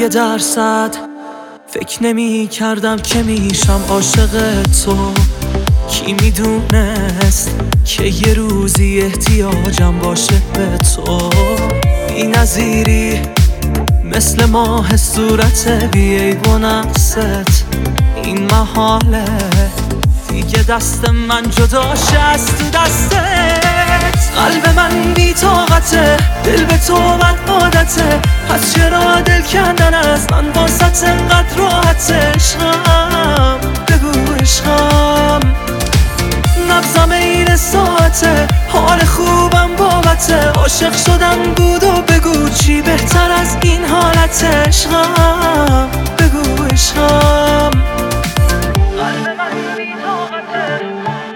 1% فکر نمی کردم که میشم عاشق تو. کی میدونست که یه روزی احتیاجم باشه به تو. بی نظیری مثل ماه صورت بیعیب و نقصت. این محاله دیگه دست من جداشه از تو دستت. قلب من بی طاقته، دل به تو بد عادته. پس چرا دل کندن از من واسط انقدر راحته؟ عشقم بگو عشقم، نبضم این ساعته، حال خوبم بابته. عاشق شدن بود و بگو چی بهتر از این حالته؟ عشقم بگو عشقم. قلب من بی طاقته.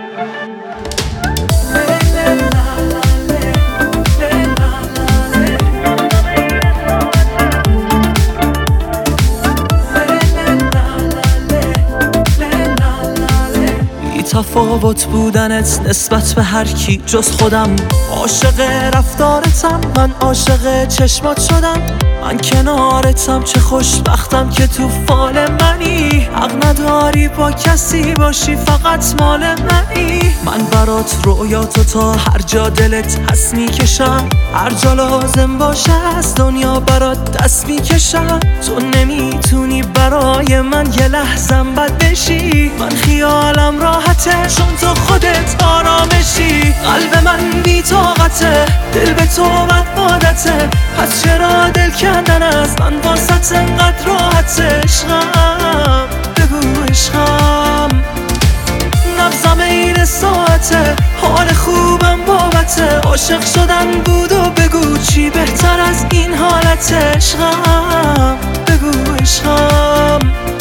تفاوت بودنت نسبت به هر کی جز خودم. عاشق رفتارتم، من عاشق چشمات شدم. من کنارتم، چه خوشبختم که تو فال منی. حق نداری با کسی باشی، فقط مال منی. من برات رویاتو تا هر جا دلت هست میکشم. هر جا لازم باشه از دنیا برات دست میکشم. تو نمیتونی برای من یه لحظم بد بشی. من خیالم راحته چون تو خودت آرامشی. قلب من بی طاقته، دل به تو بد عادته. پس چرا دل کندن از من واسط انقدر راحته؟ عشقم بگو عشقم، نبضم این ساعته، حال خوبم بابته. عاشق شدن بود و بگو چی بهتر از این حالته؟ عشقم بگو عشقم.